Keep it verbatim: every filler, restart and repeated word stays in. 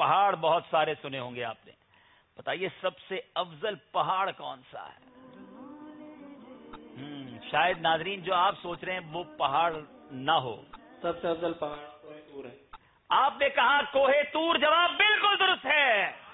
पहाड़ बहुत सारे सुने होंगे आपने, बताइए सबसे अफजल पहाड़ कौन सा है? हम्म शायद नाजरीन जो आप सोच रहे हैं वो पहाड़ ना हो। सबसे अफजल पहाड़ कोहे तूर है। आपने कहा कोहे तूर, जवाब बिल्कुल दुरुस्त है।